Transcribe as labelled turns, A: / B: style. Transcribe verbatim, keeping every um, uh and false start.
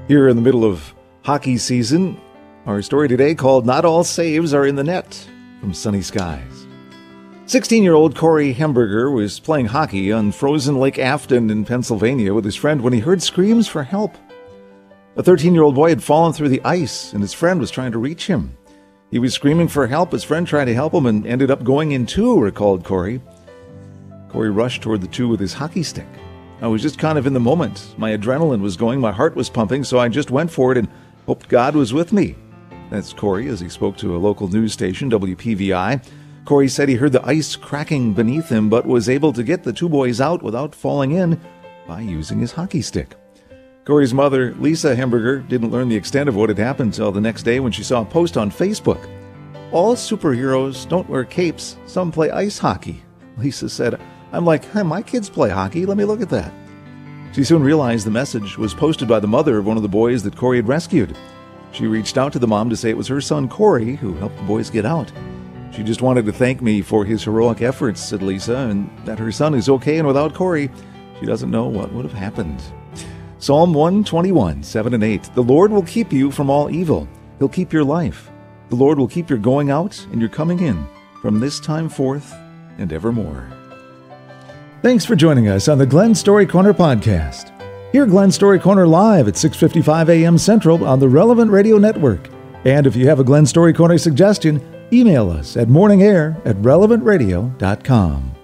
A: Here in the middle of hockey season, our story today called Not All Saves Are in the Net from Sunny Skies. sixteen-year-old Corey Hemberger was playing hockey on frozen Lake Afton in Pennsylvania with his friend when he heard screams for help. A thirteen-year-old boy had fallen through the ice and his friend was trying to reach him. He was screaming for help. His friend tried to help him and ended up going in too, recalled Corey. Corey rushed toward the two with his hockey stick. I was just kind of in the moment. My adrenaline was going, my heart was pumping, so I just went for it and hoped God was with me. That's Corey as he spoke to a local news station, W P V I. Corey said he heard the ice cracking beneath him, but was able to get the two boys out without falling in by using his hockey stick. Corey's mother, Lisa Hemberger, didn't learn the extent of what had happened until the next day when she saw a post on Facebook. All superheroes don't wear capes. Some play ice hockey. Lisa said, I'm like, hey, my kids play hockey. Let me look at that. She soon realized the message was posted by the mother of one of the boys that Corey had rescued. She reached out to the mom to say it was her son, Corey, who helped the boys get out. She just wanted to thank me for his heroic efforts, said Lisa, and that her son is okay, and without Corey, she doesn't know what would have happened. Psalm one twenty-one, seven and eight. The Lord will keep you from all evil. He'll keep your life. The Lord will keep your going out and your coming in from this time forth and evermore. Thanks for joining us on the Glen Story Corner podcast. Hear Glen Story Corner live at six fifty-five a.m. Central on the Relevant Radio Network. And if you have a Glen Story Corner suggestion, email us at morningair at relevant radio dot com.